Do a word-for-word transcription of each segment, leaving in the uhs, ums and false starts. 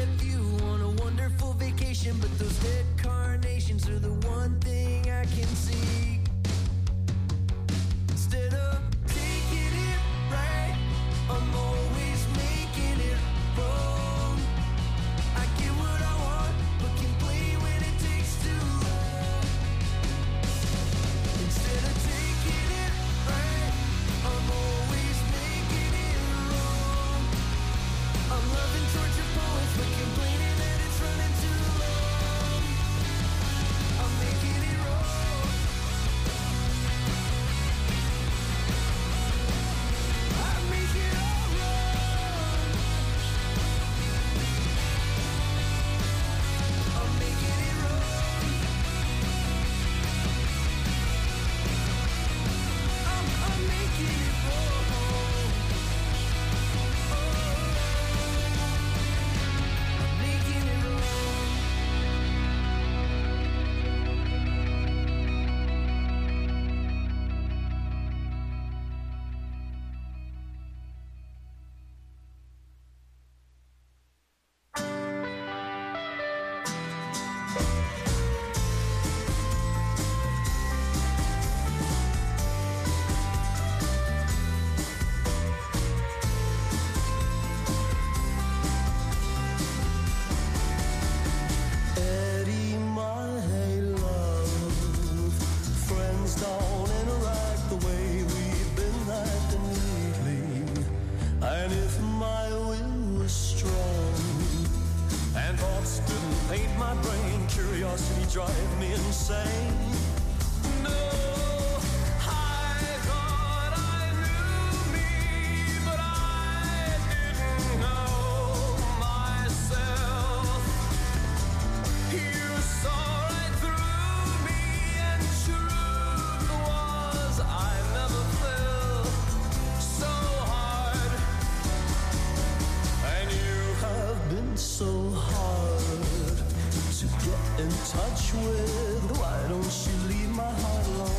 sunset view on a wonderful vacation, but those dead carnations are the one thing I can see. Instead of taking it right, I'm always making it wrong. I get what I want, but complain when it takes too long. Instead of taking it right, I'm always making it wrong. I'm loving torture poets, but complaining that it's running too long. I'm making it wrong. I make it all wrong. I'm making it wrong. I'm, I'm making it wrong. Oh, I'm making it wrong. Eddie, my love, friends don't interact the way we've been acting lately. And if my will was strong and thoughts didn't paint my brain, curiosity drive me insane. No, I thought I knew me, but I didn't know myself. You saw right through me, and truth was I never fell so hard. And you have been so hard to get in touch with. Why don't you leave my heart alone?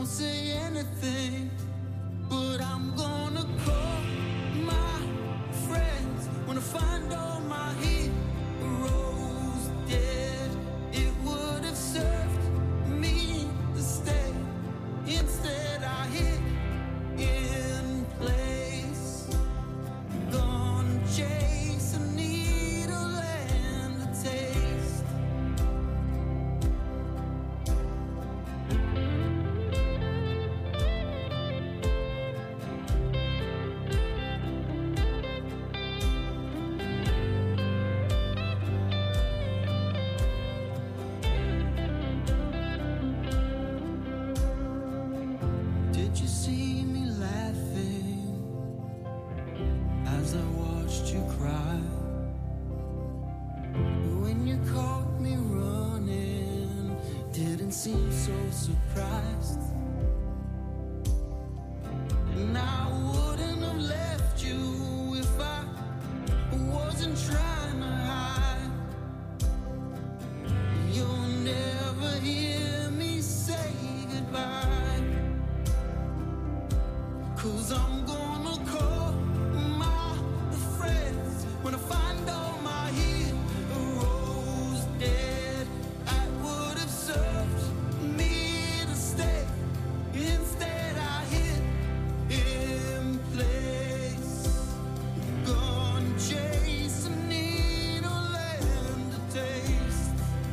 say anything, but I'm gonna call my friends when I find all my heroes dead. It would have served me to stay. Instead I hid in place, gone chase a needle and a taste. Did you see me laughing as I watched you cry? When you caught me running, didn't seem so surprised. And I wouldn't have left you if I wasn't trying to hide. You'll never hear me say goodbye, 'cause I'm gonna call my friends when I find all my heroes dead. I would have served me to stay. Instead I hid in place, gone chase a needle and a taste.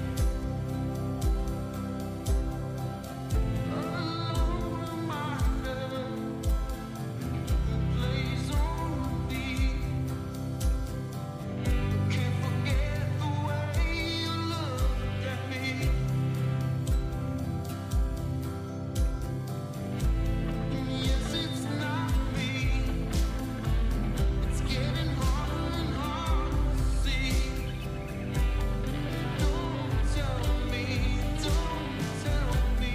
Alone reminder plays on repeat. Can't forget the way you looked at me. Yes, it's not me. It's getting harder and harder to see. Don't tell me, don't tell me.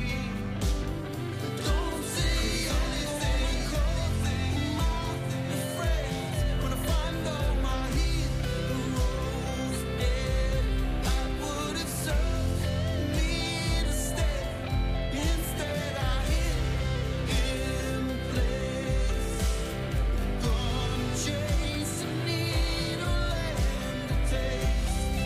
Don't say anything, my friends, when I find all my heroes dead. I would have served me to stay. Instead I hid in place, gone chase a needle and a taste.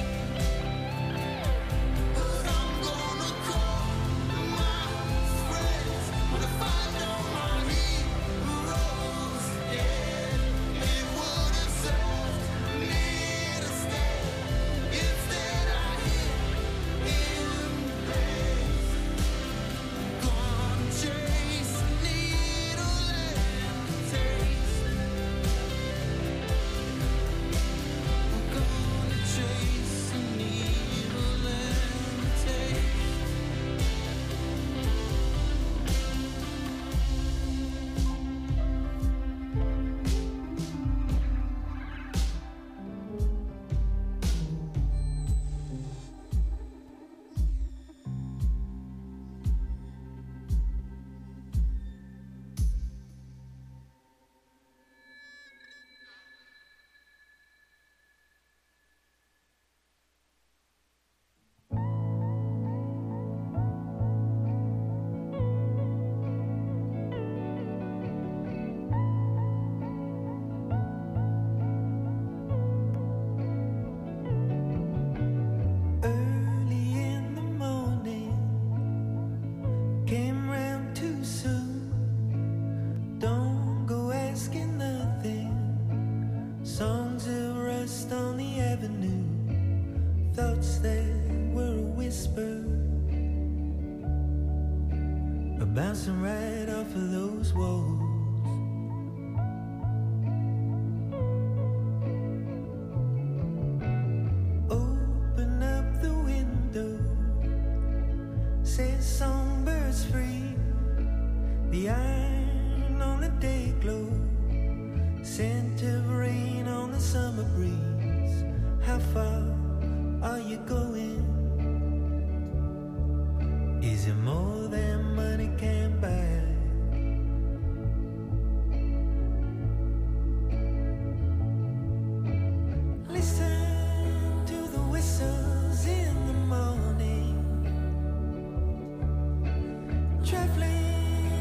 But I'm gonna call my friends when I find all my heroes dead. It would have served me to stay. Instead I hid in place, gone chase a needle and a taste. We're gonna chase a needle and a taste. Early in the morning, came round too soon. Don't go asking nothing. Songs of rust on the avenue, thoughts that were a whisper, are bouncing right off of those walls. Open up the window, say songbirds free. The iron on the day glow, scent of rain on the summer breeze. How far are you going? Is it more than money can buy? Listen to the whistles in the morning, traveling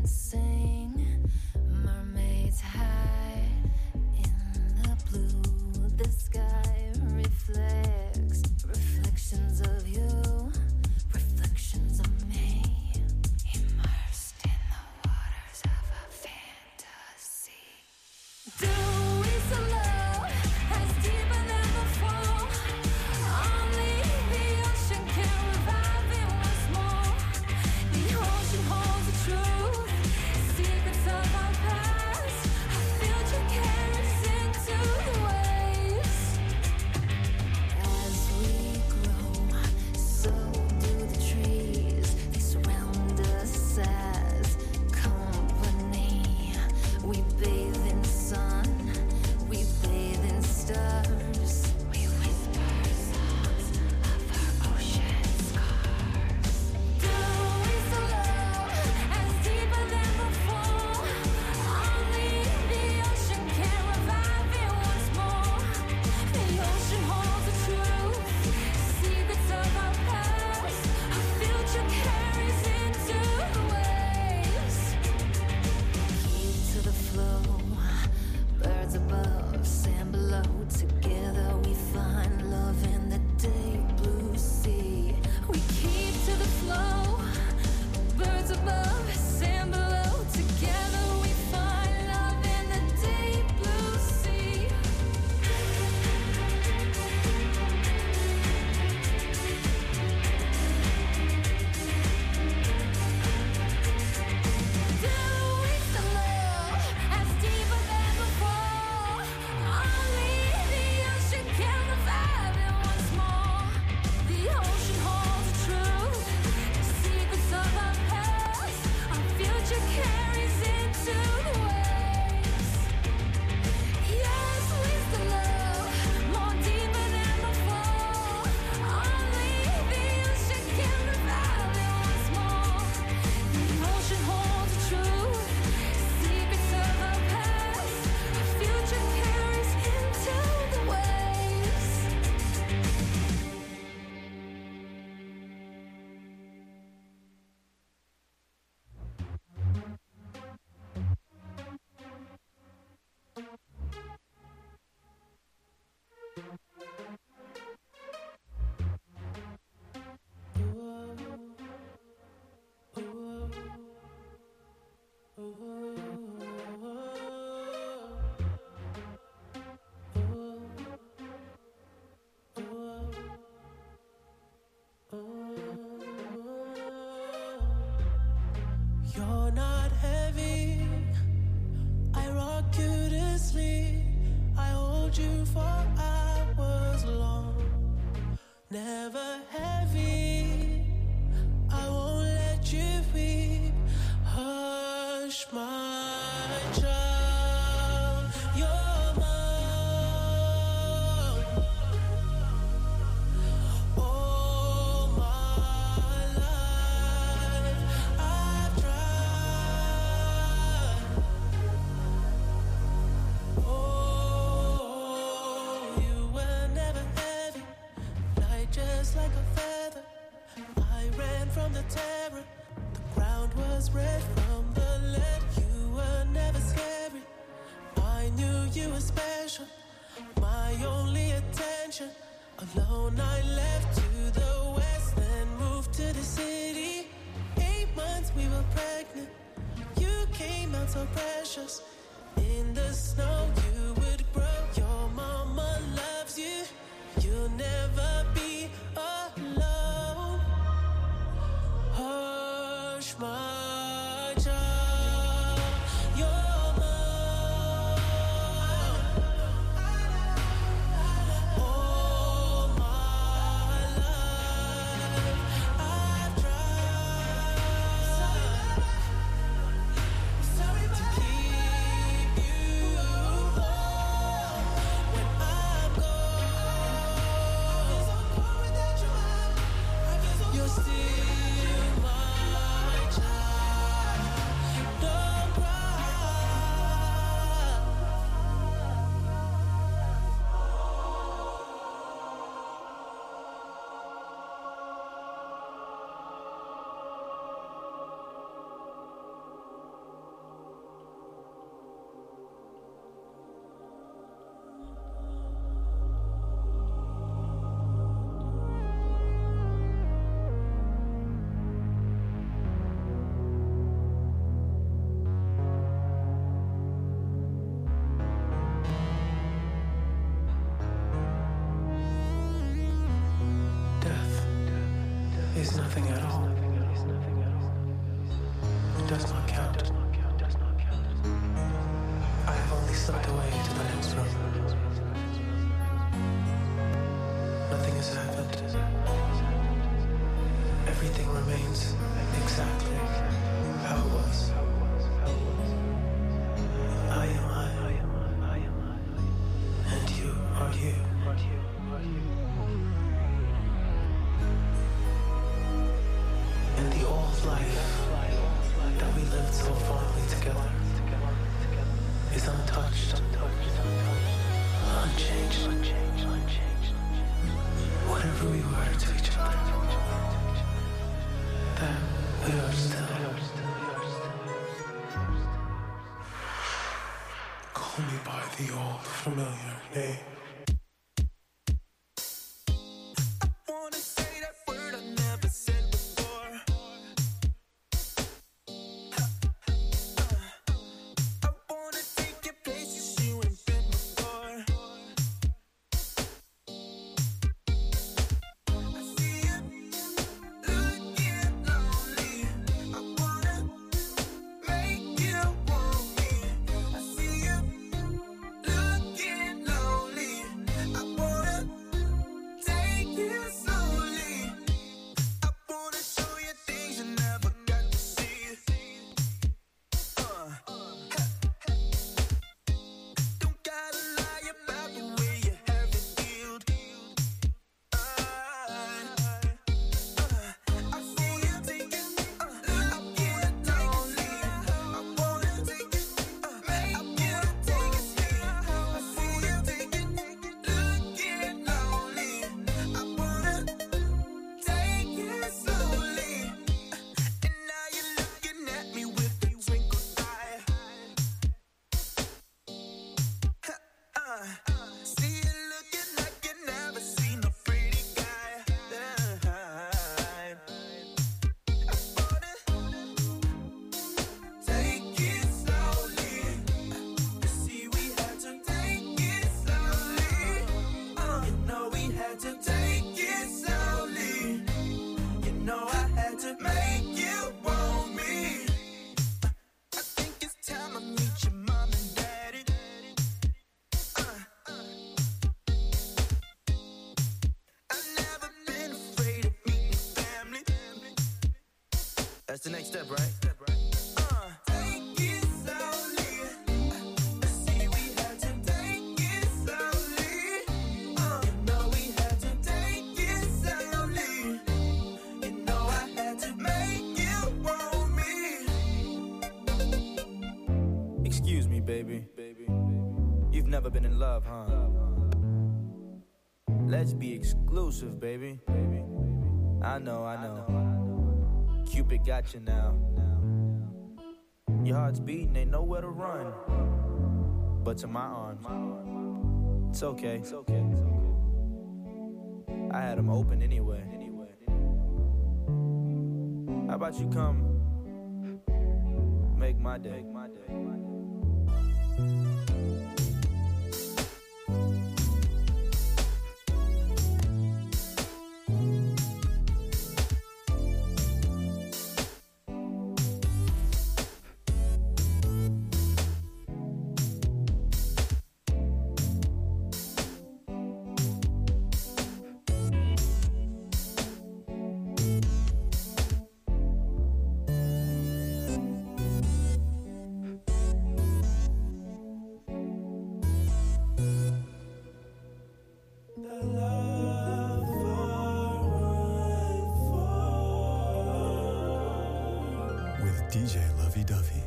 dancing. Mermaids hide in the blue. The sky reflects reflections of you, reflections of me, immersed in the waters of a fantasy. Do we so love as deeper than before? Only the ocean can revive it once more. The ocean holds the truth, secrets of our past. Our future carries into the waves. As we grow, so do the trees. They surround us as company. We bathe in sun, we bathe in stars. We whisper songs of our ocean scars. Do we so love as deeper than before? Only the ocean can revive it once more. The ocean holds the truth, secrets of our past. Our future carries into the waves. Keep to the flow, birds above, sand below. Together we find love in the deep blue sea. We keep to the flow, birds above, sand below. Together we find love in the deep blue sea. Do we still love as deeper than before? Only the ocean can revive it once more. The ocean holds the truth, the secrets of our past. Our future carries into the waves. Yes, we still love more deeper than before. Only the ocean can revive it once more. The ocean holds the truth, secrets of our past. Our future carries into the waves. You're not heavy. I rock you to sleep. I hold you for hours long. Never heavy. I won't let you weep. Hush, my child. You're mine. All my life I've tried. Oh, you were never heavy, light just like a feather. I ran from the terror. The ground was red from the lead. You were never scary. I knew you were special, my only attention. Alone I left to the west, then moved to the city. Eight months we were pregnant. You came out so precious. In the snow you would grow. Your mama loves you. You'll never be alone. Hush, my child. You're mine. All my life I've tried to keep you is nothing at all. It does not count. I have only slipped away to the next room. Nothing has happened. Everything remains exactly how it was. I am I, and you are you. And the old life that we lived so fondly together is untouched, unchanged. Whatever we were to each other, that we are still. Call me by the old familiar name. That's the next step, right? Excuse me, baby. You've never been in love, huh? Let's be exclusive, baby. I know, I know. Cupid got you now. Your heart's beating, ain't nowhere to run but to my arms. It's okay. It's okay. I had them open anyway. How about you come make my day? Make my day. D J Lovey Dovey.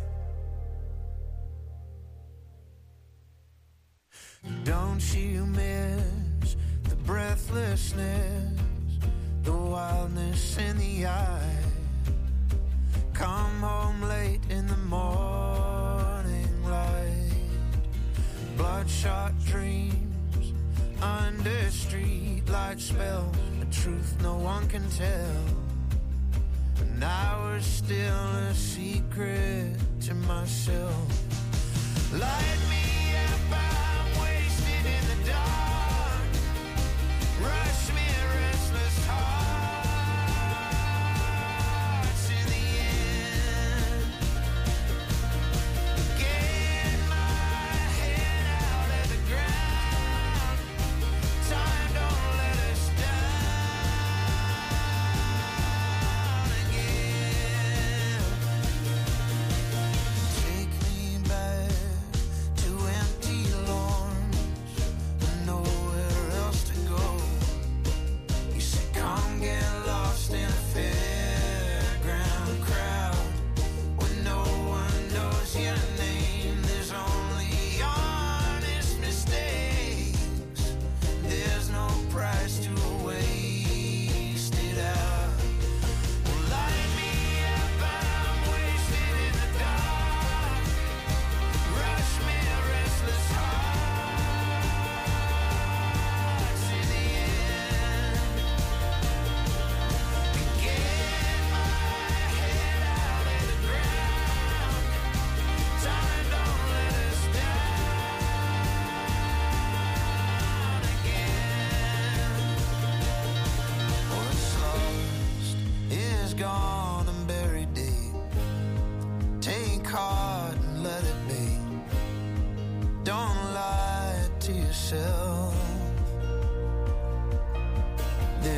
Don't you miss the breathlessness, the wildness in the eye? Come home late in the morning light, bloodshot dreams under street light spells, a truth no one can tell. And I was still a secret to myself. Light me up, I'm wasted in the dark. Rush me a restless heart.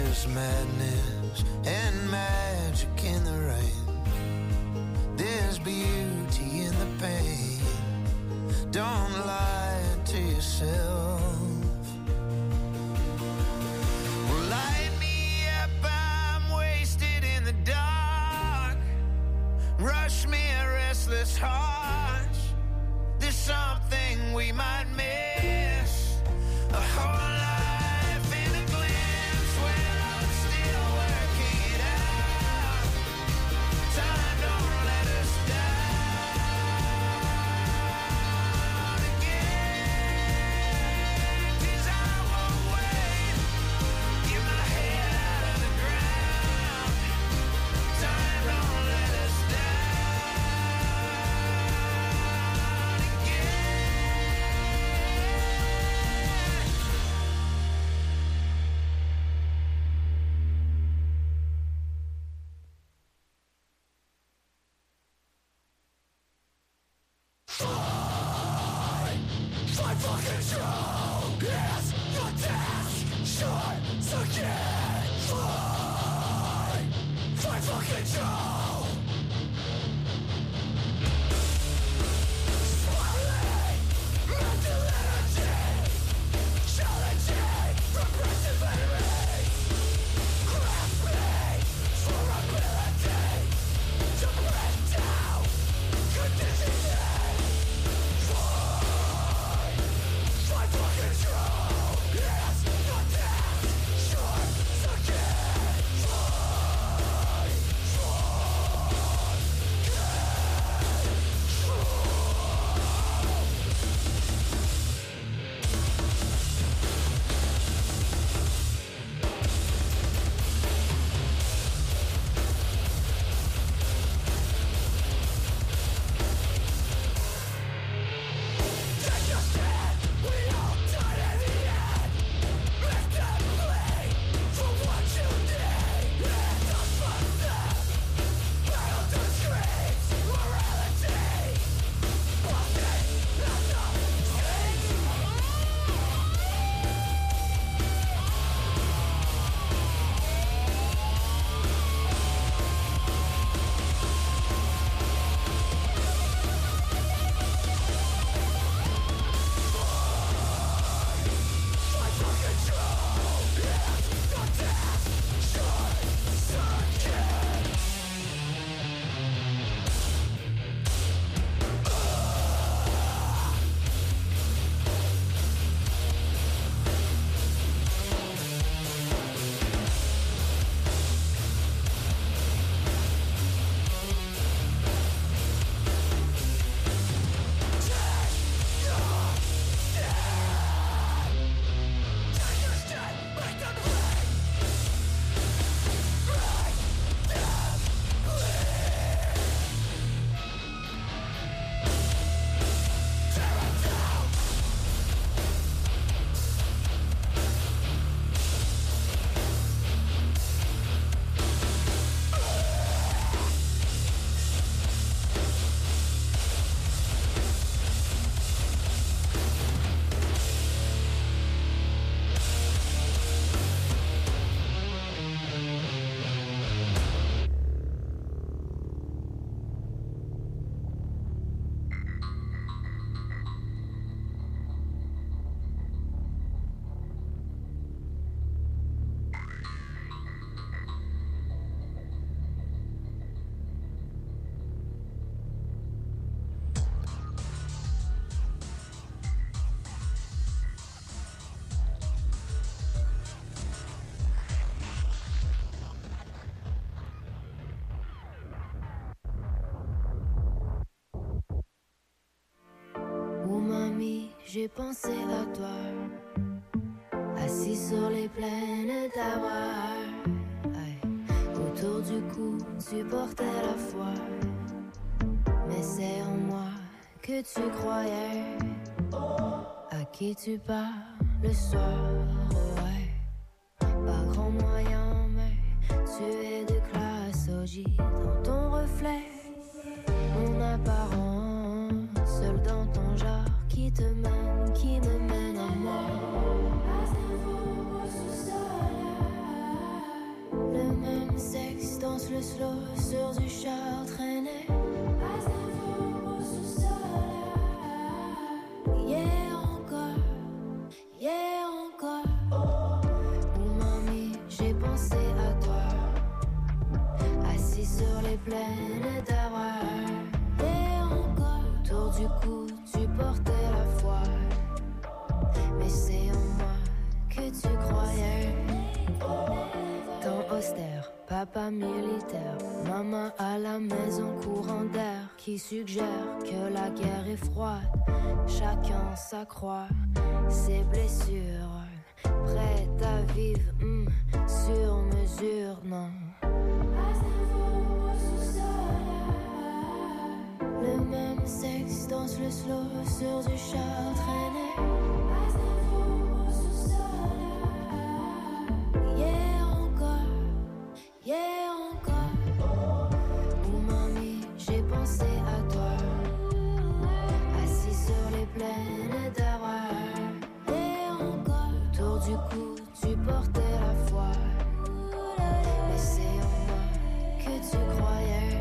There's madness and magic in the rain. There's beauty in the pain. Don't lie to yourself. Well, light me up, I'm wasted in the dark. Rush me a restless heart. There's something we might miss. A whole life in a glimpse when I'm still working it out. Time don't let us down again. 'Cause I won't wait. Get my head out of the ground. Time don't let us down j'ai pensé à toi, assis sur les plaines d'Hawaï. Autour du cou, tu portais la foi, mais c'est en moi que tu croyais. À qui tu parles le soir, ouais. Pas grand moyen, mais tu es de classe O G dans ton reflet. Mon apparence, seul dans ton genre, qui te mène, qui me mène à moi. Autour du cou, tu portais la foi. Mais c'est en moi que tu croyais. Temps austère, papa militaire, maman à la maison, courant d'air qui suggère que la guerre est froide. Chacun s'accroît ses blessures, prête à vivre mm, sur mesure, non. Le même sexe danse le slow sur du char traîné. Hier encore, hier encore. Oh mamie, j'ai pensé à toi, assis sur les plaines d'Arar. Hier encore, autour du cou, tu portais la foi. Mais c'est en moi que tu croyais.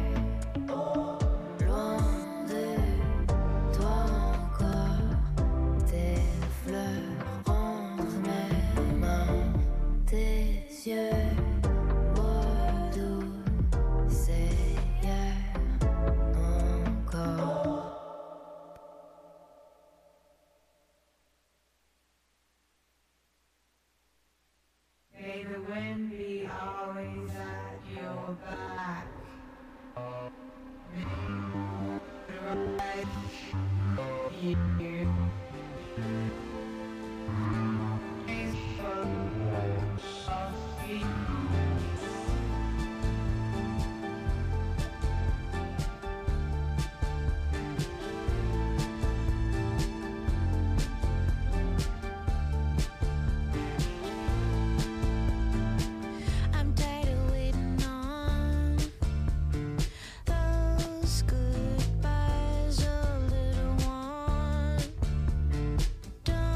Goodbyes, a little one.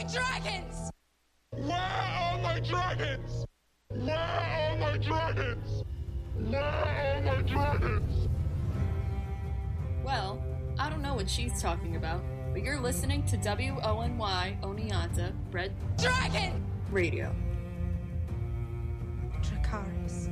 dragons? Where are my dragons? Where are my dragons? Where are my dragons? Well, I don't know what she's talking about, but you're listening to W O N Y Oneonta Red Dragon Radio. Dracarys.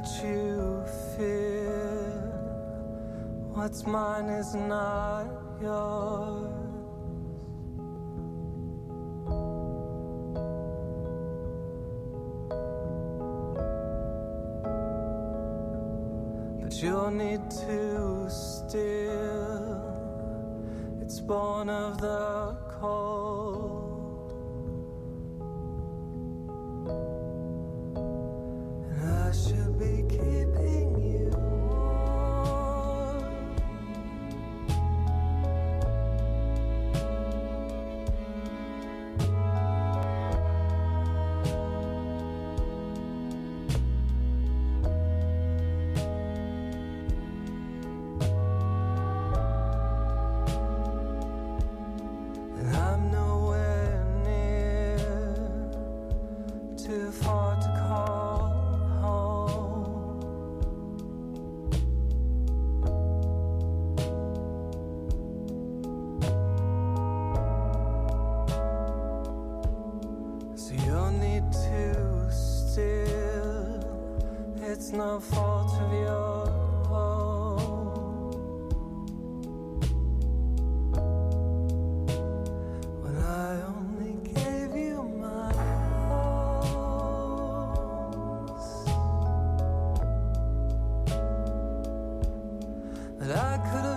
what you fear. What's mine is not yours. But you'll need to steal. It's born of the cold. I should be keeping you warm. And I'm nowhere near, too far to call home. So you'll need to steal. It's no fault of your own. When I only gave you my arms, that I could have